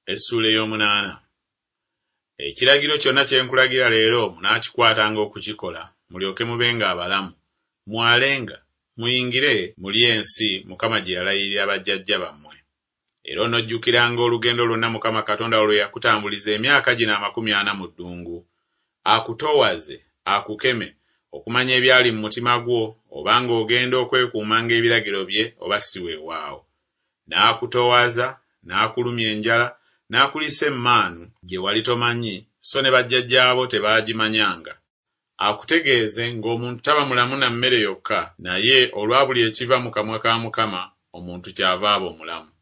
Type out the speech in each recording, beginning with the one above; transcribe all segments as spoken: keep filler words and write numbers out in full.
Essula ey'omunaana. Ekiragiro kyonna kye nkulagira leero munaakikwatanga okukikola, mulyoke mubenga abalamu, mwalenga, muyingire muli ensi Mukama gye yalayirira bajjajja bammwe. Era onojjukiranga olugendo lwonna Mukama Katonda lwe yakutambuliza emyaka gino amakumi ana mu ddungu, akutoowaze, akukeme, okumanya ebyali mu mutima gwo, obanga ogenda okwekuumanga ebiragiro bye oba si weewaawo. N'akutoowaza, n'akulumya enjala, n'akulisa emmaanu gye wali tomanyi, so ne bajjajjaabo tebaagimanyanga. Akutegeeze ng'omuntu taba mulamu na mmere yokka, naye olwa buli ekiva mu kamwa ka Mukama, omuntu kyava aba omulamu.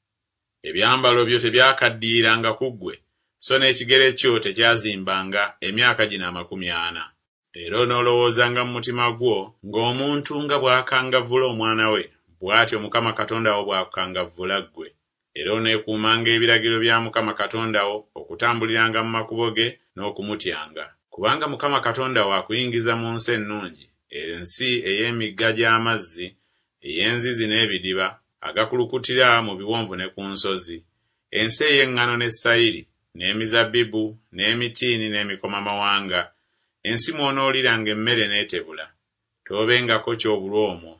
Ebyambalo byo tebyakaddiiranga ku ggwe, so n'ekigere kyo tekyazimbanga emyaka gino amakumi ana. Era onoolowoozanga mu mutima gwo ng'omuntu nga bw'akangavvula omwana we, bw'atyo Mukama Katonda wo bw'akukangavvula ggwe. Era oneekuumanga ebiragiro bya Mukama Katonda wo okutambuliranga mu makubo ge n'okumutyanga. Kubanga Mukama Katonda wo akuyingiza mu nsi ennungi, ensi ey'emigga gy'amazzi, ey'enzizi n'ebidiba, agakulukutira mu biwonvu ne ku nsozi, ensi ey'eŋŋano ne sayiri, n'emizabbibu, n'emitiini n'emikomamawanga, ensi mw'onooliranga emmere n'etebula, toobengako ky'obulwa omwo,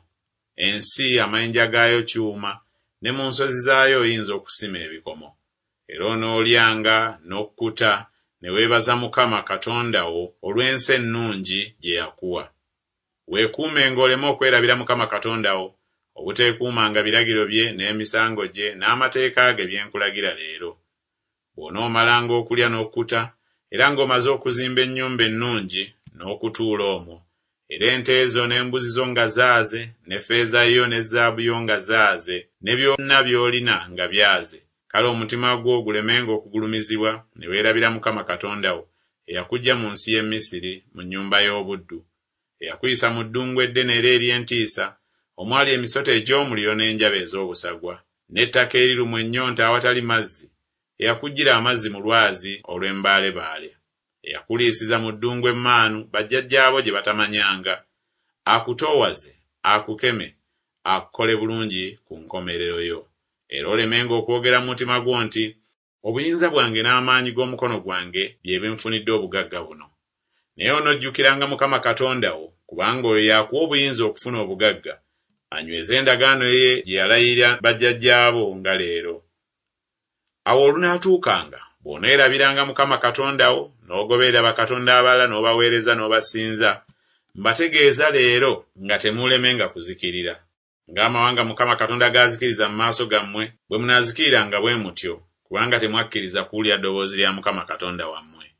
ensi amayinja gaayo kyuma, ne mu nsozi zaayo oyinza okusima ebikomo. Era onoolyanga n'okkuta ne weebaza Mukama Katonda wo olw'ensi ennungi gye yakuwa. Weekuumenga oleme okwerabira Mukama Katonda wo, obuteekuumanga biragiro bye n'emisango gye n'amateeka ge bye nkulagira leero. Bw'onoomalanga okulya n'okkuta, era ng'omaze okuzimba ennyumba ennungi n'okutuula omwo, era ente ezo n'embuzi zo nga zaaze, ne ffeeza yo ne zaabu yo nga zaaze, ne byonna by'olina nga byaze, kale omutima gwo gulemenga okugulumizibwa ne weerabira Mukama Katonda wo, eyakuggya mu nsi y'e Misiri mu nnyumba y'obuddu, eyakuyisa mu ddungu eddene era ery'entiisa, omwali emisota egy'omuliro n'enjaba ez'obusagwa, n'ettaka erirumu ennyonta awatali mazzi, eyakuggira amazzi mu lwazi olw'embaalebaale, eyakuliisiza mu ddungu emmaanu bajjajjaabo gye batamanyanga, akutoowaze, akukeme, akukole bulungi ku nkomerero yo. Era olemenga okwogera mu mutima gwo nti, obuyinza bwange n'amaanyi g'omukono gwange bye binfunidde obugagga buno. Naye onojjukiranga Mukama Katonda wo, kubanga oyo yakuwa obuyinza okufuna obugagga, anyweze endagaano ye gye yalayirira bajjajjaabo nga leero. Awo olunaatuukanga, bw'oneerabiranga Mukama Katonda wo, n'ogoberera bakatonda abalala n'obaweereza n'obasinza, mbategeeza leero nga temuulemenga kuzikirira. Ng'amawanga Mukama Katonda g'azikiriza mu maaso gammwe, bwe munaazikiriranga bwe mutyo, kubanga temwakkiriza kuwulira ddoboozi lya Mukama Katonda wammwe.